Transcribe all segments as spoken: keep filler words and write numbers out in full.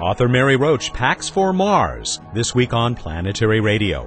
Author Mary Roach packs for Mars, this week on Planetary Radio.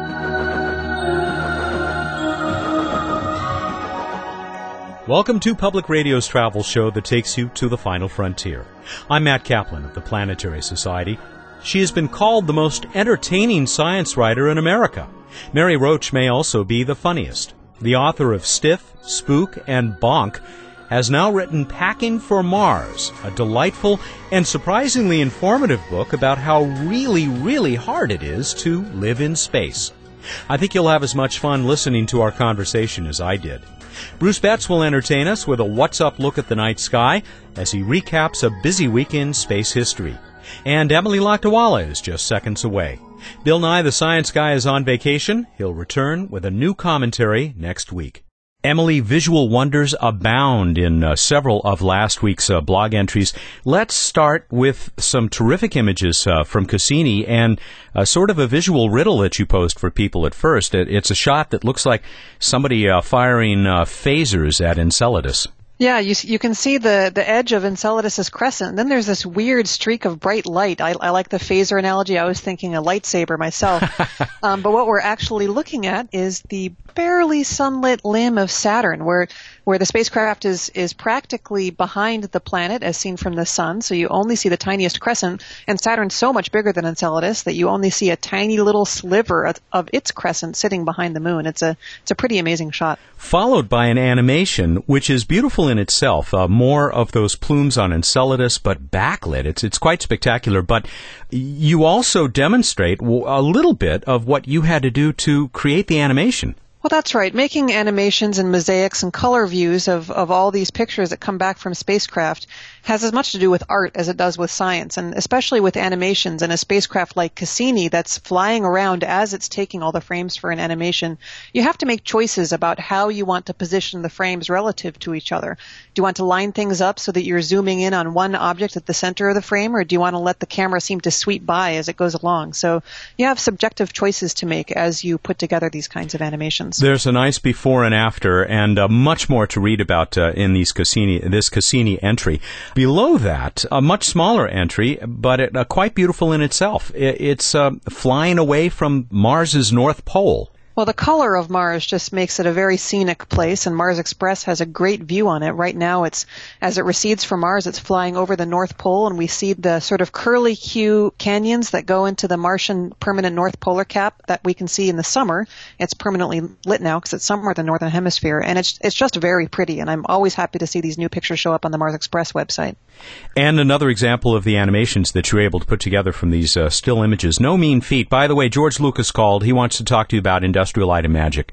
Welcome to Public Radio's travel show that takes you to the final frontier. I'm Matt Kaplan of the Planetary Society. She has been called the most entertaining science writer in America. Mary Roach may also be the funniest. The author of Stiff, Spook, and Bonk has now written Packing for Mars, a delightful and surprisingly informative book about how really, really hard it is to live in space. I think you'll have as much fun listening to our conversation as I did. Bruce Betts will entertain us with a What's Up look at the night sky as he recaps a busy week in space history. And Emily Lakdawalla is just seconds away. Bill Nye the Science Guy is on vacation. He'll return with a new commentary next week. Emily, visual wonders abound in uh, several of last week's uh, blog entries. Let's start with some terrific images uh, from Cassini and uh, sort of a visual riddle that you posed for people at first. It, it's a shot that looks like somebody uh, firing uh, phasers at Enceladus. Yeah, you you can see the, the edge of Enceladus's crescent. And then there's this weird streak of bright light. I, I like the phaser analogy. I was thinking a lightsaber myself. um, but what we're actually looking at is the barely sunlit limb of Saturn, where where the spacecraft is is practically behind the planet as seen from the sun. So you only see the tiniest crescent. And Saturn's so much bigger than Enceladus that you only see a tiny little sliver of, of its crescent sitting behind the moon. It's a it's a pretty amazing shot. Followed by an animation, which is beautiful in itself. Uh, more of those plumes on Enceladus, but backlit. It's it's quite spectacular. But you also demonstrate a little bit of what you had to do to create the animation. Well, that's right. Making animations and mosaics and color views of, of all these pictures that come back from spacecraft has as much to do with art as it does with science, and especially with animations and a spacecraft like Cassini that's flying around as it's taking all the frames for an animation. You have to make choices about how you want to position the frames relative to each other. Do you want to line things up so that you're zooming in on one object at the center of the frame, or do you want to let the camera seem to sweep by as it goes along? So you have subjective choices to make as you put together these kinds of animations. There's a nice before and after, and uh, much more to read about uh, in these Cassini, this Cassini entry. Below that, a much smaller entry, but it, uh, quite beautiful in itself. It, it's uh, flying away from Mars's North Pole. Well, the color of Mars just makes it a very scenic place, and Mars Express has a great view on it. Right now, it's as it recedes from Mars, it's flying over the North Pole, and we see the sort of curly Q canyons that go into the Martian permanent North Polar Cap that we can see in the summer. It's permanently lit now because it's summer in the Northern Hemisphere, and it's it's just very pretty, and I'm always happy to see these new pictures show up on the Mars Express website. And another example of the animations that you're able to put together from these uh, still images. No mean feat. By the way, George Lucas called. He wants to talk to you about Industrial Light and Magic.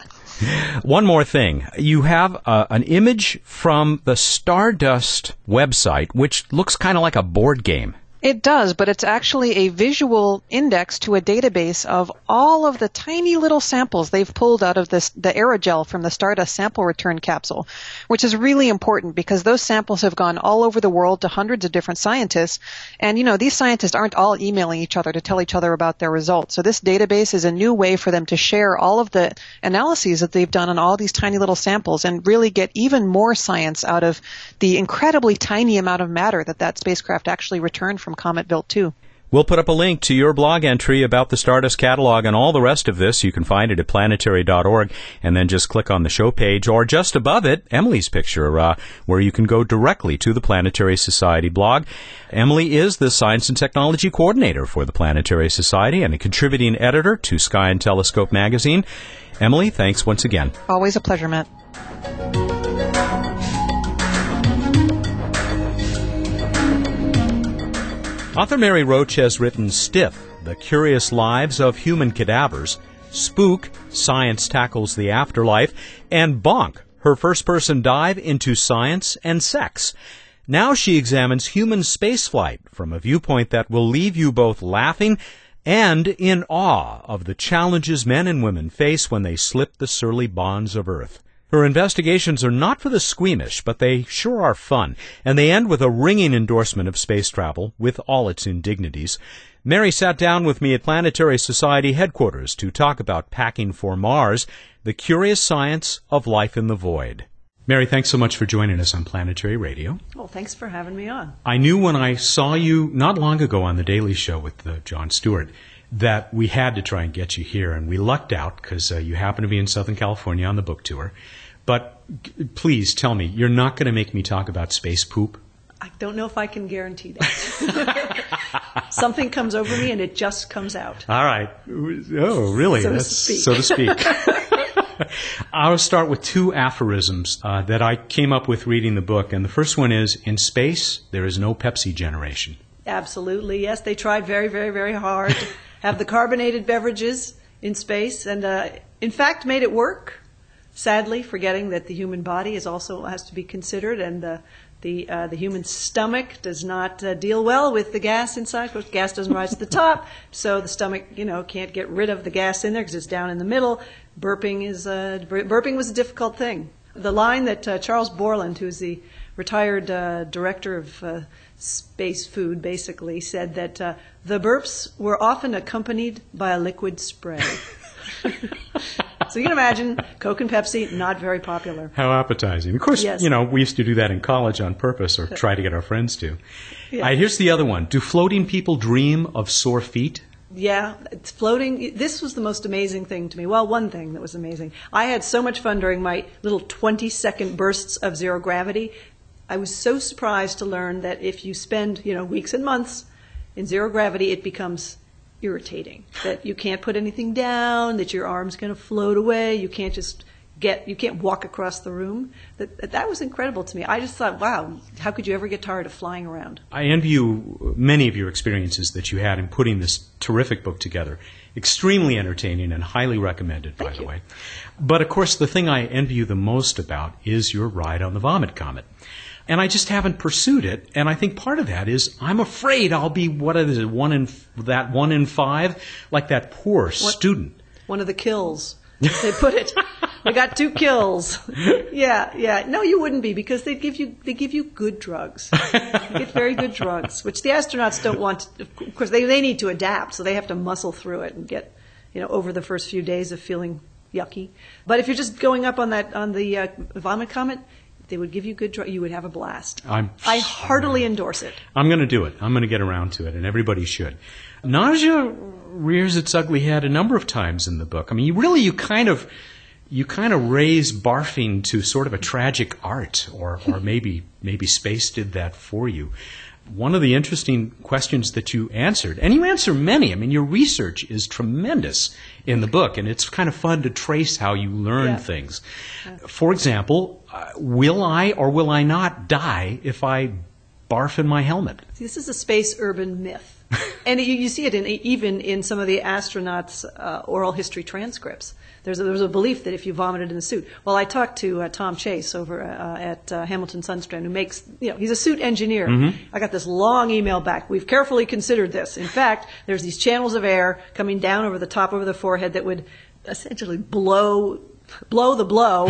One more thing. You have uh, an image from the Stardust website, which looks kind of like a board game. It does, but it's actually a visual index to a database of all of the tiny little samples they've pulled out of this, the aerogel from the Stardust sample return capsule, which is really important because those samples have gone all over the world to hundreds of different scientists. And, you know, these scientists aren't all emailing each other to tell each other about their results. So this database is a new way for them to share all of the analyses that they've done on all these tiny little samples and really get even more science out of the incredibly tiny amount of matter that that spacecraft actually returned from Comet-Built two. We'll put up a link to your blog entry about the Stardust catalog and all the rest of this. You can find it at planetary dot org, and then just click on the show page, or just above it, Emily's picture, uh, where you can go directly to the Planetary Society blog. Emily is the Science and Technology Coordinator for the Planetary Society and a contributing editor to Sky and Telescope magazine. Emily, thanks once again. Always a pleasure, Matt. Author Mary Roach has written Stiff, The Curious Lives of Human Cadavers, Spook, Science Tackles the Afterlife, and Bonk, her first-person dive into science and sex. Now she examines human spaceflight from a viewpoint that will leave you both laughing and in awe of the challenges men and women face when they slip the surly bonds of Earth. Her investigations are not for the squeamish, but they sure are fun, and they end with a ringing endorsement of space travel, with all its indignities. Mary sat down with me at Planetary Society headquarters to talk about Packing for Mars, the curious science of life in the void. Mary, thanks so much for joining us on Planetary Radio. Well, thanks for having me on. I knew when I saw you not long ago on The Daily Show with uh, Jon Stewart that we had to try and get you here, and we lucked out because uh, you happen to be in Southern California on the book tour. But g- please tell me, you're not going to make me talk about space poop? I don't know if I can guarantee that. Something comes over me and it just comes out. All right. Oh, really? So to That's speak. so to speak. I'll start with two aphorisms uh, that I came up with reading the book. And the first one is, in space, there is no Pepsi generation. Absolutely, yes. They tried very, very, very hard to have the carbonated beverages in space and, uh, in fact, made it work. Sadly, forgetting that the human body is also has to be considered, and the the uh, the human stomach does not uh, deal well with the gas inside. Of course, gas doesn't rise to the top, so the stomach, you know, can't get rid of the gas in there because it's down in the middle. Burping is uh, burping was a difficult thing. The line that uh, Charles Borland, who's the retired uh, director of uh, space food, basically said that uh, the burps were often accompanied by a liquid spray. So you can imagine Coke and Pepsi, not very popular. How appetizing. Of course, Yes. you know, we used to do that in college on purpose or try to get our friends to. Yeah. All right, here's the other one. Do floating people dream of sore feet? Yeah, it's floating. This was the most amazing thing to me. Well, one thing that was amazing. I had so much fun during my little twenty-second bursts of zero gravity. I was so surprised to learn that if you spend, you know, weeks and months in zero gravity, it becomes irritating. That you can't put anything down, that your arm's going to float away, you can't just get, you can't walk across the room. That that was incredible to me. I just thought, wow, how could you ever get tired of flying around? I envy you many of your experiences that you had in putting this terrific book together. Extremely entertaining and highly recommended, by Thank the you. way. But of course, the thing I envy you the most about is your ride on the Vomit Comet. And I just haven't pursued it. And I think part of that is I'm afraid I'll be, what is it, one in, that one in five? Like that poor What- student. One of the kills. They put it. They got two kills. Yeah, yeah. No, you wouldn't be, because they give you they give you good drugs. You get very good drugs, which the astronauts don't want. To, of course, they they need to adapt, so they have to muscle through it and get, you know, over the first few days of feeling yucky. But if you're just going up on that on the uh, Vomit Comet, they would give you good drugs. You would have a blast. I'm I heartily endorse it. I'm going to do it. I'm going to get around to it, and everybody should. Nausea rears its ugly head a number of times in the book. I mean, you really, you kind of, you kind of raise barfing to sort of a tragic art, or, or maybe, maybe space did that for you. One of the interesting questions that you answered, and you answer many. I mean, your research is tremendous in the book, and it's kind of fun to trace how you learn Yeah. things. For example, uh, will I or will I not die if I barf in my helmet? See, this is a space urban myth. And you, you see it in, even in some of the astronauts' uh, oral history transcripts. There's a, there's a belief that if you vomited in the suit. Well, I talked to uh, Tom Chase over uh, at uh, Hamilton Sundstrand, who makes, you know, he's a suit engineer. Mm-hmm. I got this long email back. We've carefully considered this. In fact, there's these channels of air coming down over the top, over the forehead, that would essentially blow blow the blow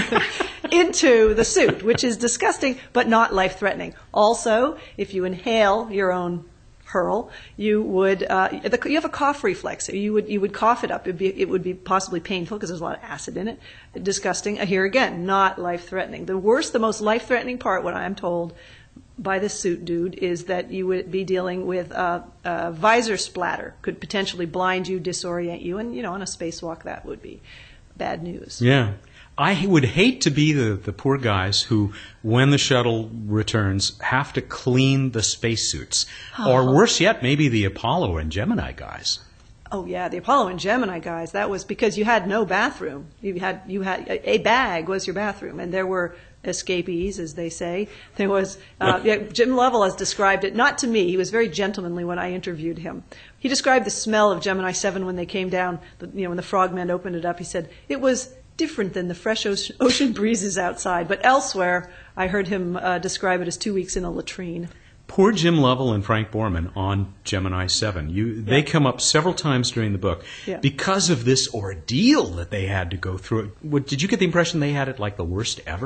into the suit, which is disgusting but not life-threatening. Also, if you inhale your own hurl, you would uh, the, you have a cough reflex. You would you would cough it up. It'd be, it would be possibly painful because there's a lot of acid in it. Disgusting. Uh, Here again, not life-threatening. The worst, the most life-threatening part, what I'm told by this suit dude, is that you would be dealing with uh, a visor splatter. Could potentially blind you, disorient you, and you know, on a spacewalk that would be bad news. Yeah. I would hate to be the, the poor guys who, when the shuttle returns, have to clean the spacesuits. Oh. Or worse yet, maybe the Apollo and Gemini guys. Oh yeah, the Apollo and Gemini guys. That was because you had no bathroom. You had you had a, a bag was your bathroom, and there were escapees, as they say. There was uh, yeah, Jim Lovell has described it. Not to me. He was very gentlemanly when I interviewed him. He described the smell of Gemini seven when they came down. The, you know, when the frogmen opened it up, he said it was different than the fresh ocean, ocean breezes outside. But elsewhere, I heard him uh, describe it as two weeks in a latrine. Poor Jim Lovell and Frank Borman on Gemini seven. You, they Yeah. come up several times during the book Yeah. because of this ordeal that they had to go through. What, did you get the impression they had it like the worst ever?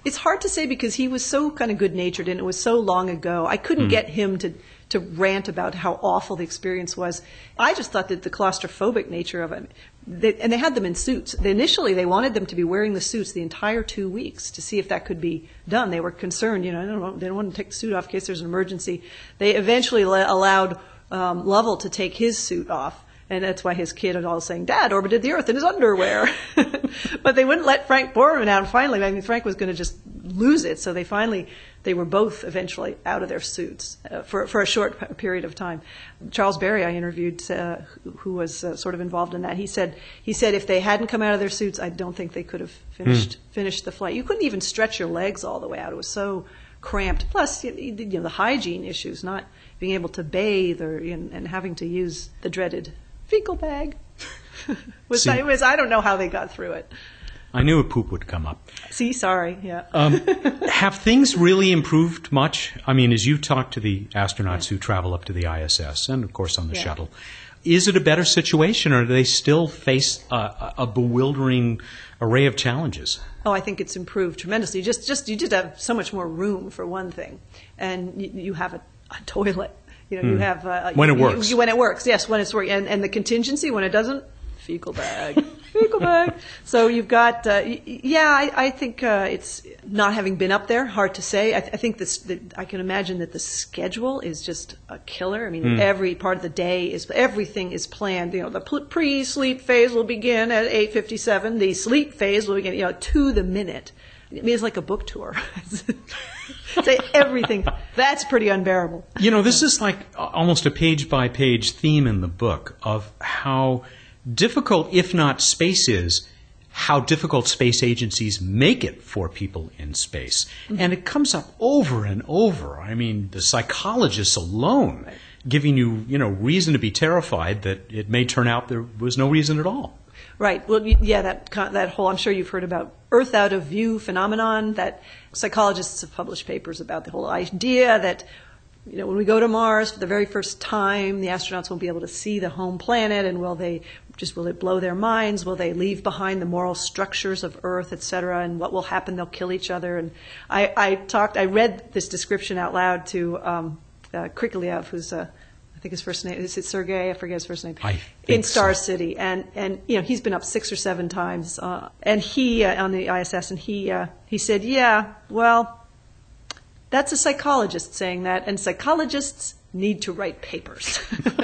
It's hard to say because he was so kind of good-natured and it was so long ago. I couldn't mm. get him to, to rant about how awful the experience was. I just thought that the claustrophobic nature of it, they, and they had them in suits. They, initially, they wanted them to be wearing the suits the entire two weeks to see if that could be done. They were concerned, you know, they don't want, they don't want to take the suit off in case there's an emergency. They eventually le- allowed um, Lovell to take his suit off. And that's why his kid is all saying, Dad orbited the Earth in his underwear. But they wouldn't let Frank Borman out. And finally, I mean, Frank was going to just lose it. So they finally, they were both eventually out of their suits uh, for for a short p- period of time. Charles Berry, I interviewed, uh, who, who was uh, sort of involved in that. He said, he said if they hadn't come out of their suits, I don't think they could have finished mm. finished the flight. You couldn't even stretch your legs all the way out. It was so cramped. Plus, you know, the hygiene issues, not being able to bathe or and having to use the dreaded fecal bag. was, See, I, was I don't know how they got through it. I knew a poop would come up. See, sorry, yeah. um, have things really improved much? I mean, as you talk to the astronauts yeah. who travel up to the I S S and, of course, on the yeah. shuttle, is it a better situation, or do they still face a, a bewildering array of challenges? Oh, I think it's improved tremendously. Just, just you just have so much more room for one thing, and you, you have a, a toilet. You know, hmm. you have uh, when you, it works. You, when it works, yes, when it's working, and, and the contingency when it doesn't, fecal bag, fecal bag. So you've got, uh, yeah, I, I think uh, it's not having been up there, hard to say. I, th- I think this, the, I can imagine that the schedule is just a killer. I mean, hmm. every part of the day is, everything is planned. You know, the pre-sleep phase will begin at eight fifty-seven. The sleep phase will begin, you know, to the minute. I mean, it's like a book tour. Say everything. That's pretty unbearable. You know, this is like almost a page-by-page theme in the book of how difficult, if not space is, how difficult space agencies make it for people in space. Mm-hmm. And it comes up over and over. I mean, the psychologists alone right. giving you, you know, reason to be terrified that it may turn out there was no reason at all. Right. Well, yeah, that that whole, I'm sure you've heard about Earth out of view phenomenon, that psychologists have published papers about the whole idea that, you know, when we go to Mars for the very first time, the astronauts won't be able to see the home planet, and will they just, will it blow their minds? Will they leave behind the moral structures of Earth, et cetera? And what will happen? They'll kill each other. And I, I talked, I read this description out loud to um, uh, Krikalev, who's a I think his first name is it Sergei. I forget his first name. I in Star so. City, and and you know he's been up six or seven times, uh, and he uh, on the I S S, and he uh, he said, yeah, well, that's a psychologist saying that, and psychologists need to write papers.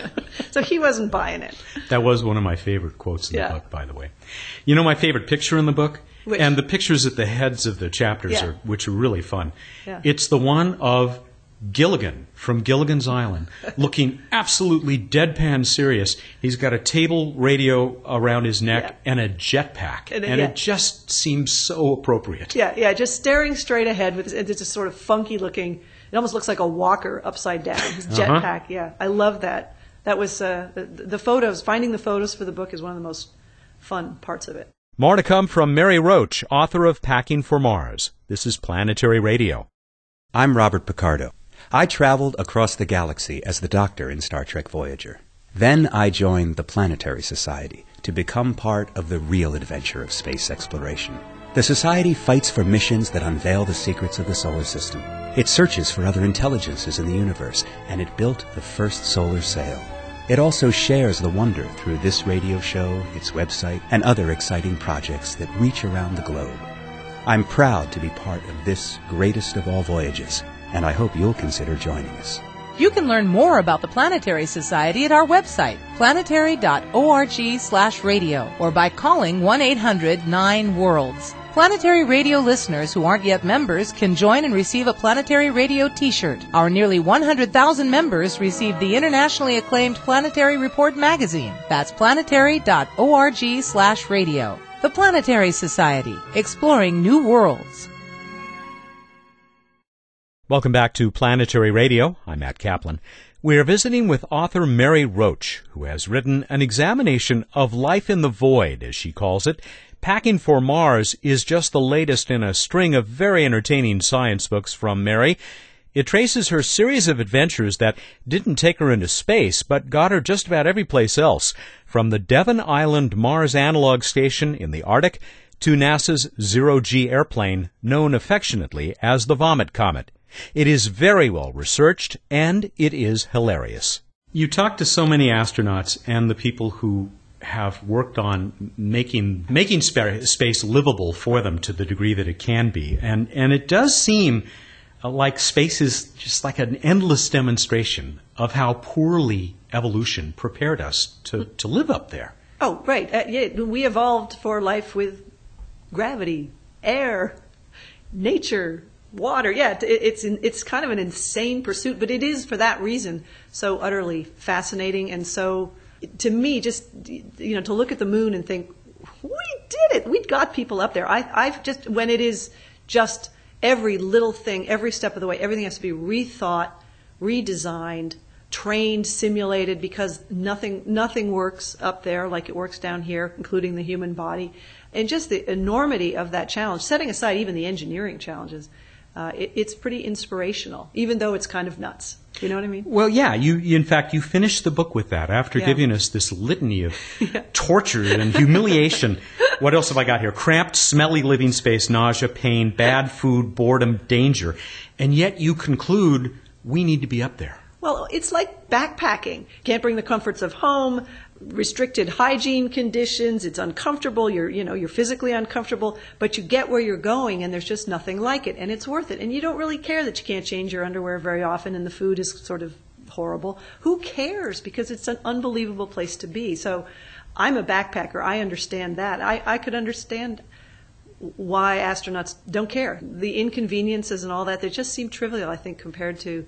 So he wasn't buying it. That was one of my favorite quotes in yeah. the book, by the way. You know my favorite picture in the book, which? And the pictures at the heads of the chapters yeah. are which are really fun. Yeah. It's the one of Gilligan from Gilligan's Island, looking absolutely deadpan serious. He's got a table radio around his neck yeah. and a jetpack, and, and yeah. it just seems so appropriate. Yeah, yeah, just staring straight ahead with it's just sort of funky looking. It almost looks like a walker upside down. His jetpack, uh-huh. yeah, I love that. That was uh, the, the photos. Finding the photos for the book is one of the most fun parts of it. More to come from Mary Roach, author of Packing for Mars. This is Planetary Radio. I'm Robert Picardo. I traveled across the galaxy as the Doctor in Star Trek Voyager. Then I joined the Planetary Society to become part of the real adventure of space exploration. The Society fights for missions that unveil the secrets of the solar system. It searches for other intelligences in the universe, and it built the first solar sail. It also shares the wonder through this radio show, its website, and other exciting projects that reach around the globe. I'm proud to be part of this greatest of all voyages, and I hope you'll consider joining us. You can learn more about the Planetary Society at our website, planetary dot org slash radio, or by calling one eight hundred nine worlds. Planetary Radio listeners who aren't yet members can join and receive a Planetary Radio t-shirt. Our nearly one hundred thousand members receive the internationally acclaimed Planetary Report magazine. That's planetary dot org slash radio. The Planetary Society, exploring new worlds. Welcome back to Planetary Radio. I'm Matt Kaplan. We are visiting with author Mary Roach, who has written an examination of life in the void, as she calls it. Packing for Mars is just the latest in a string of very entertaining science books from Mary. It traces her series of adventures that didn't take her into space, but got her just about every place else, from the Devon Island Mars Analog Station in the Arctic to NASA's zero-G airplane, known affectionately as the Vomit Comet. It is very well researched, and it is hilarious. You talk to so many astronauts and the people who have worked on making making spa- space livable for them to the degree that it can be. And, and it does seem like space is just like an endless demonstration of how poorly evolution prepared us to, to live up there. Oh, right. Uh, yeah, we evolved for life with gravity, air, nature, water. Yeah, it, it's it's kind of an insane pursuit, but it is for that reason so utterly fascinating. And so, to me, just you know, to look at the moon and think, we did it. We got people up there. I, I've just when it is just every little thing, every step of the way, everything has to be rethought, redesigned, trained, simulated, because nothing nothing works up there like it works down here, including the human body. And just the enormity of that challenge, setting aside even the engineering challenges, uh, it, it's pretty inspirational, even though it's kind of nuts. You know what I mean? Well, yeah. You, you in fact, you finished the book with that after yeah. giving us this litany of yeah. torture and humiliation. What else have I got here? Cramped, smelly living space, nausea, pain, bad food, boredom, danger. And yet you conclude we need to be up there. Well, it's like backpacking. Can't bring the comforts of home, restricted hygiene conditions, it's uncomfortable, you're, you know, you're physically uncomfortable, but you get where you're going and there's just nothing like it, and it's worth it. And you don't really care that you can't change your underwear very often and the food is sort of horrible. Who cares? Because it's an unbelievable place to be. So I'm a backpacker. I understand that. I, I could understand why astronauts don't care. The inconveniences and all that, they just seem trivial, I think, compared to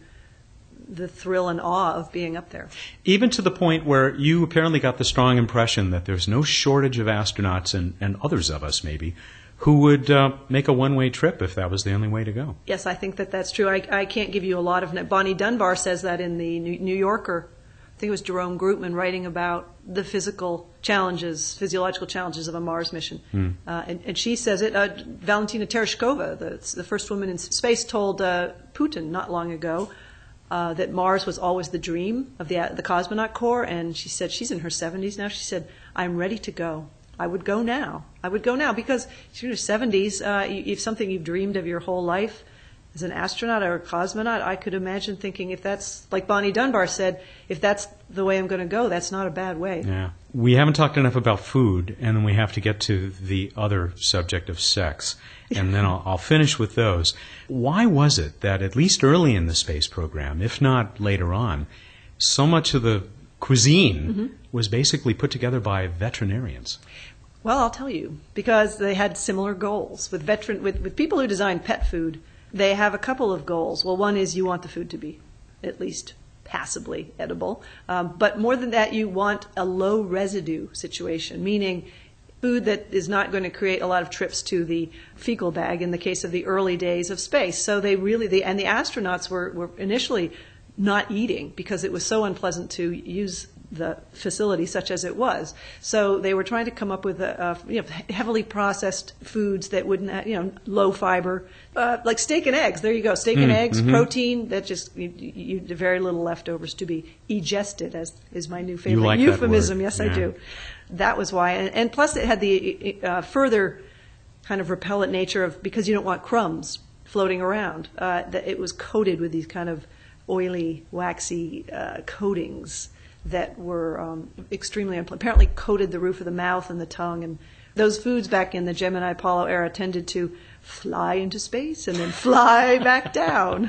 the thrill and awe of being up there. Even to the point where you apparently got the strong impression that there's no shortage of astronauts and, and others of us maybe who would uh, make a one-way trip if that was the only way to go. Yes, I think that that's true. I, I can't give you a lot of... Bonnie Dunbar says that in the New Yorker. I think it was Jerome Grootman writing about the physical challenges, physiological challenges of a Mars mission. Hmm. Uh, and, and she says it. Uh, Valentina Tereshkova, the, the first woman in space, told uh, Putin not long ago Uh, that Mars was always the dream of the the cosmonaut corps, and she said she's in her seventies now. She said, "I'm ready to go. I would go now. I would go now because she's in her seventies. Uh, if something you've dreamed of your whole life as an astronaut or a cosmonaut, I could imagine thinking if that's like Bonnie Dunbar said, if that's the way I'm going to go, that's not a bad way." Yeah, we haven't talked enough about food, and then we have to get to the other subject of sex. And then I'll, I'll finish with those. Why was it that at least early in the space program, if not later on, so much of the cuisine mm-hmm. was basically put together by veterinarians? Well, I'll tell you, because they had similar goals. With, veteran, with, with people who design pet food, they have a couple of goals. Well, one is you want the food to be at least passably edible. Um, but more than that, you want a low residue situation, meaning food that is not going to create a lot of trips to the fecal bag in the case of the early days of space. So they really, they, and the astronauts were, were initially not eating because it was so unpleasant to use the facility such as it was. So they were trying to come up with a, a, you know, heavily processed foods that wouldn't, have, you know, low fiber, uh, like steak and eggs. There you go, steak mm, and eggs, mm-hmm. protein. That just you, you, very little leftovers to be egested, as is my new favorite like euphemism. That yes, yeah. I do. That was why, and, and plus it had the uh, further kind of repellent nature of because you don't want crumbs floating around. Uh, that it was coated with these kind of oily, waxy uh, coatings that were um, extremely unpleasant. Apparently coated the roof of the mouth and the tongue. And those foods back in the Gemini Apollo era tended to fly into space and then fly back down.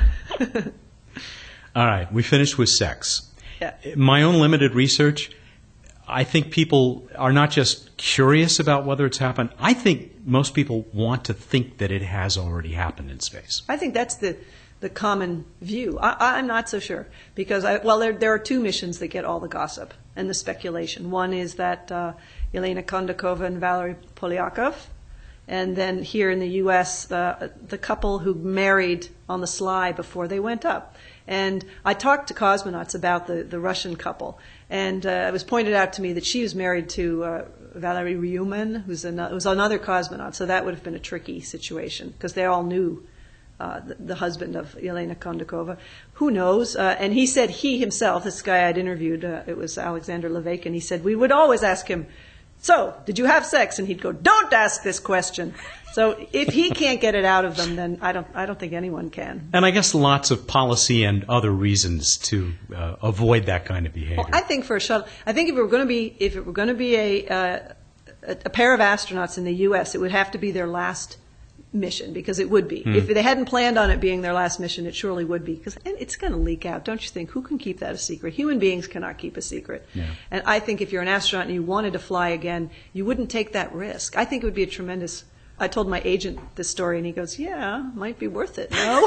All right, we finished with sex. Yeah. My own limited research, I think people are not just curious about whether it's happened. I think most people want to think that it has already happened in space. I think that's the the common view. I, I'm not so sure because I, well, there there are two missions that get all the gossip and the speculation. One is that uh, Yelena Kondakova and Valery Polyakov, and then here in the U S, uh, the couple who married on the sly before they went up. And I talked to cosmonauts about the, the Russian couple, and uh, it was pointed out to me that she was married to uh, Valery Ryumin, who's an, who's another cosmonaut, so that would have been a tricky situation because they all knew uh, the, the husband of Yelena Kondakova. Who knows? Uh, and he said he himself, this guy I'd interviewed, uh, it was Alexander Levakin, he said we would always ask him, so, did you have sex? And he'd go, don't ask this question. So if he can't get it out of them, then I don't I don't think anyone can. And I guess lots of policy and other reasons to uh, avoid that kind of behavior. Well, I think for a shuttle, I think if it were going to be if it were going to be a, uh, a a pair of astronauts in the U S, it would have to be their last mission, because it would be. Mm. If they hadn't planned on it being their last mission, it surely would be, because it's going to leak out, don't you think? Who can keep that a secret? Human beings cannot keep a secret. Yeah. And I think if you're an astronaut and you wanted to fly again, you wouldn't take that risk. I think it would be a tremendous... I told my agent this story, and he goes, yeah, might be worth it, no?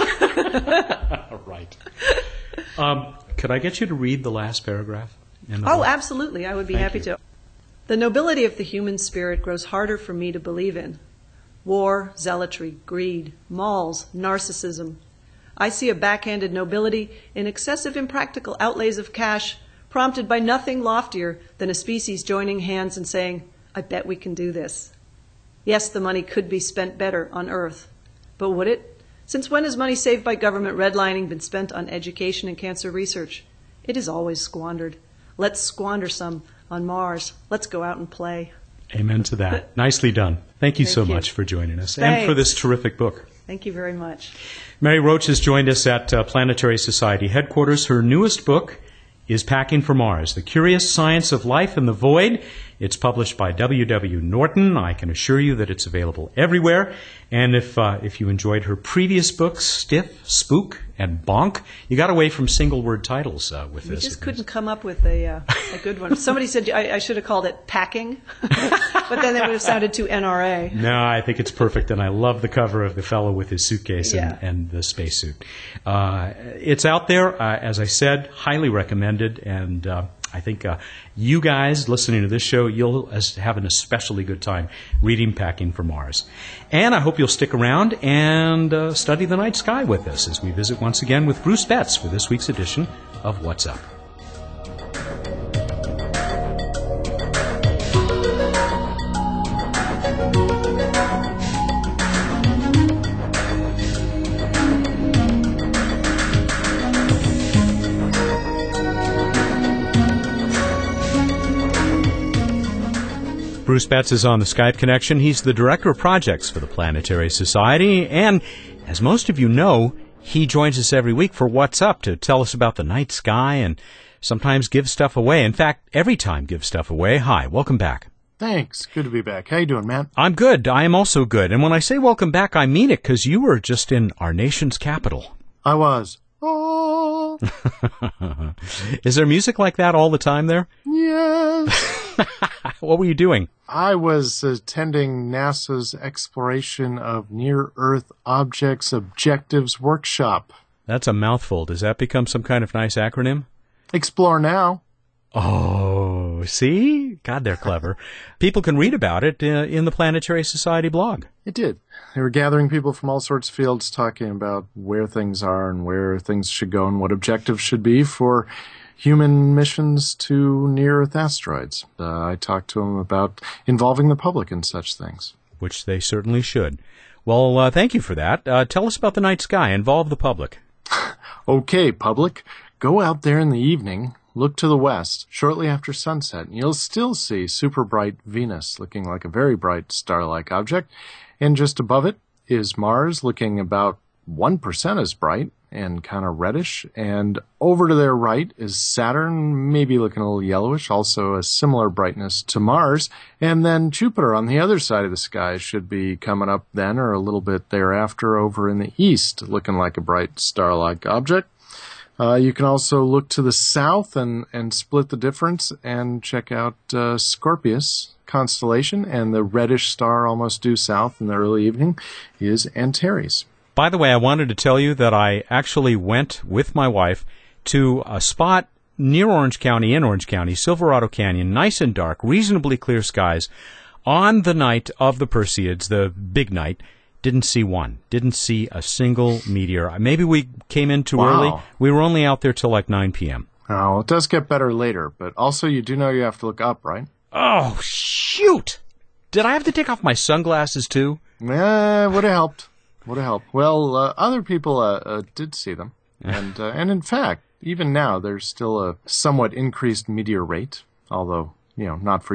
Right. Um, could I get you to read the last paragraph? In the oh, book? Absolutely. I would be Thank happy you. to. The nobility of the human spirit grows harder for me to believe in. War, zealotry, greed, malls, narcissism. I see a backhanded nobility in excessive impractical outlays of cash, prompted by nothing loftier than a species joining hands and saying, I bet we can do this. Yes, the money could be spent better on Earth. But would it? Since when has money saved by government redlining been spent on education and cancer research? It is always squandered. Let's squander some on Mars. Let's go out and play. Amen to that. Nicely done. Thank you Thank so you. much for joining us Thanks. and for this terrific book. Thank you very much. Mary Roach has joined us at uh, Planetary Society headquarters. Her newest book is Packing for Mars, The Curious Science of Life in the Void. It's published by W W. Norton. I can assure you that it's available everywhere. And if uh, if you enjoyed her previous books, Stiff, Spook, and Bonk, you got away from single-word titles uh, with We this. just couldn't come up with a uh, a good one. Somebody said I, I should have called it Packing, but then that would have sounded too N R A. No, I think it's perfect, and I love the cover of the fellow with his suitcase and, Yeah. and the spacesuit. Uh, it's out there, uh, as I said, highly recommended, and uh, I think uh, you guys listening to this show, you'll as- have an especially good time reading Packing for Mars. And I hope you'll stick around and uh, study the night sky with us as we visit once again with Bruce Betts for this week's edition of What's Up. Bruce Betts is on the Skype connection. He's the Director of Projects for the Planetary Society, and as most of you know, he joins us every week for What's Up to tell us about the night sky and sometimes give stuff away. In fact, every time give stuff away. Hi, welcome back. Thanks. Good to be back. How you doing, Matt? I'm good. I am also good. And when I say welcome back, I mean it, because you were just in our nation's capital. I was. Oh, Is there music like that all the time there? yes. What were you doing? I was attending NASA's Exploration of Near-Earth Objects Objectives Workshop. That's a mouthful. Does that become some kind of nice acronym? Explore now. Oh, see? God, they're clever. People can read about it uh, in the Planetary Society blog. It did. They were gathering people from all sorts of fields talking about where things are and where things should go and what objectives should be for human missions to near-Earth asteroids. Uh, I talked to them about involving the public in such things. Which they certainly should. Well, uh, thank you for that. Uh, tell us about the night sky. Involve the public. Okay, public, go out there in the evening, look to the west, shortly after sunset, and you'll still see super bright Venus, looking like a very bright star-like object. And just above it is Mars, looking about one percent as bright and kind of reddish. And over to their right is Saturn, maybe looking a little yellowish, also a similar brightness to Mars. And then Jupiter on the other side of the sky should be coming up then, or a little bit thereafter, over in the east, looking like a bright star-like object. Uh, you can also look to the south and, and split the difference and check out uh, Scorpius constellation, and the reddish star almost due south in the early evening is Antares. By the way, I wanted to tell you that I actually went with my wife to a spot near Orange County, in Orange County, Silverado Canyon, nice and dark, reasonably clear skies, on the night of the Perseids, the big night. Didn't see one. Didn't see a single meteor. Maybe we came in too Wow. early. We were only out there till like nine p.m. Oh, it does get better later, but also you do know you have to look up, right? Oh, shoot! Did I have to take off my sunglasses too? Eh, would have helped. Would have helped. Well, uh, other people uh, uh, did see them. And, uh, and in fact, even now, there's still a somewhat increased meteor rate, although, you know, not for you.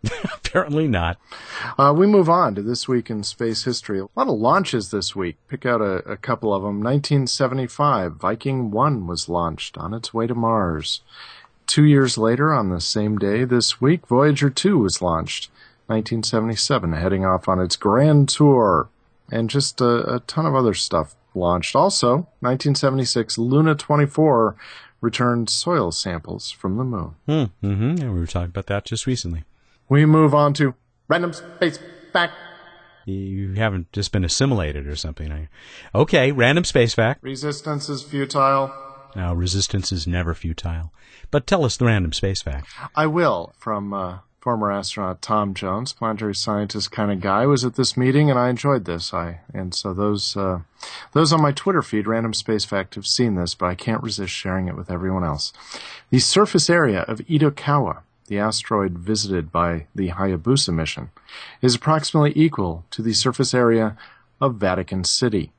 Apparently not. Uh, we move on to This Week in Space History. A lot of launches this week. Pick out a, a couple of them. nineteen seventy-five, Viking one was launched on its way to Mars. Two years later, on the same day this week, Voyager two was launched. nineteen seventy-seven, heading off on its grand tour. And just a, a ton of other stuff launched. Also, nineteen seventy-six, Luna twenty-four returned soil samples from the moon. Hmm. Mm-hmm. Yeah, we were talking about that just recently. We move on to Random Space Fact. You haven't just been assimilated or something, are you? Okay, Random Space Fact. Resistance is futile. Now, resistance is never futile. But tell us the Random Space Fact. I will. From uh, former astronaut Tom Jones, planetary scientist kind of guy, was at this meeting, and I enjoyed this. I And so those uh, those on my Twitter feed, Random Space Fact, have seen this, but I can't resist sharing it with everyone else. The surface area of Itokawa, the asteroid visited by the Hayabusa mission, is approximately equal to the surface area of Vatican City.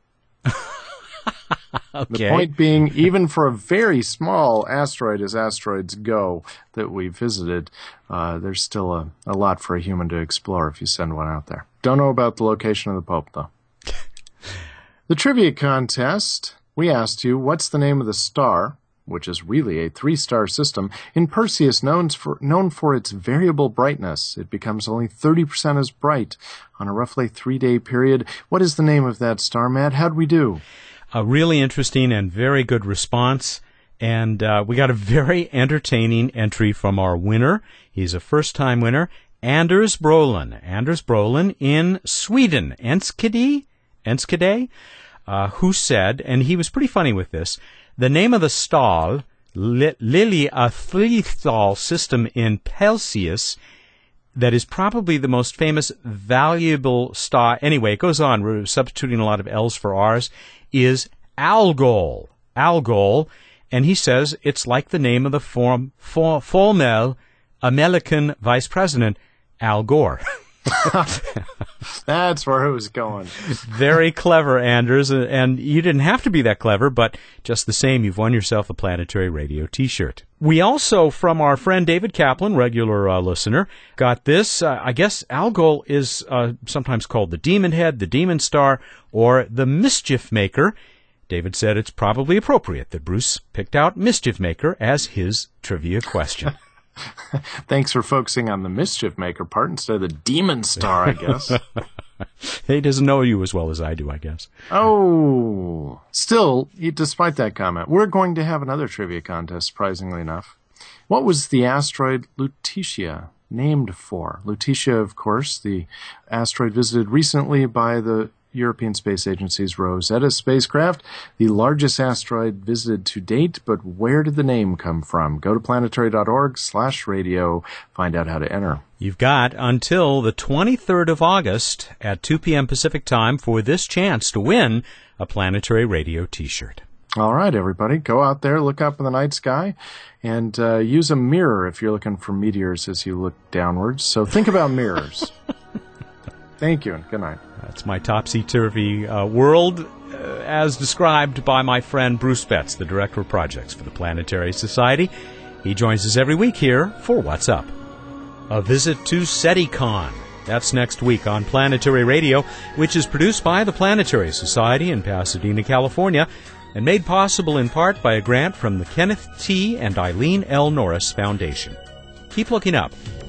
Okay. The point being, even for a very small asteroid, as asteroids go, that we visited, uh, there's still a, a lot for a human to explore if you send one out there. Don't know about the location of the Pope, though. The trivia contest, we asked you, what's the name of the star, which is really a three-star system, in Perseus known for, known for its variable brightness? It becomes only thirty percent as bright on a roughly three-day period. What is the name of that star, Matt? How'd we do? A really interesting and very good response. And uh, we got a very entertaining entry from our winner. He's a first-time winner, Anders Brolin. Anders Brolin in Sweden, Enskede, Enskede, uh, who said, and he was pretty funny with this, the name of the star, Li- Lily, a three-star system in Perseus, that is probably the most famous, valuable star. Anyway, it goes on. We're substituting a lot of L's for R's. Is Algol. Algol. And he says it's like the name of the form, for, former American Vice President, Al Gore. That's where it was going. Very clever, Anders. And you didn't have to be that clever, but just the same, you've won yourself a Planetary Radio t-shirt. We also, from our friend David Kaplan, regular uh, listener, got this. Uh, I guess Algol is uh, sometimes called the Demon Head, the Demon Star, or the Mischief Maker. David said it's probably appropriate that Bruce picked out Mischief Maker as his trivia question. Thanks for focusing on the Mischief Maker part instead of the Demon Star, I guess. He doesn't know you as well as I do, I guess. Oh. Still, despite that comment, we're going to have another trivia contest, surprisingly enough. What was the asteroid Lutetia named for? Lutetia, of course, the asteroid visited recently by the European Space Agency's Rosetta spacecraft, the largest asteroid visited to date, but where did the name come from? Go to planetary.org slash radio, find out how to enter. You've got until the twenty-third of August at two p.m. Pacific time for this chance to win a Planetary Radio t-shirt. All right, everybody, go out there, look up in the night sky, and uh, use a mirror if you're looking for meteors as you look downwards. So think about mirrors. Thank you, and good night. That's my topsy-turvy uh, world, uh, as described by my friend Bruce Betts, the Director of Projects for the Planetary Society. He joins us every week here for What's Up. A visit to SETICon. That's next week on Planetary Radio, which is produced by the Planetary Society in Pasadena, California, and made possible in part by a grant from the Kenneth T. and Eileen L. Norris Foundation. Keep looking up.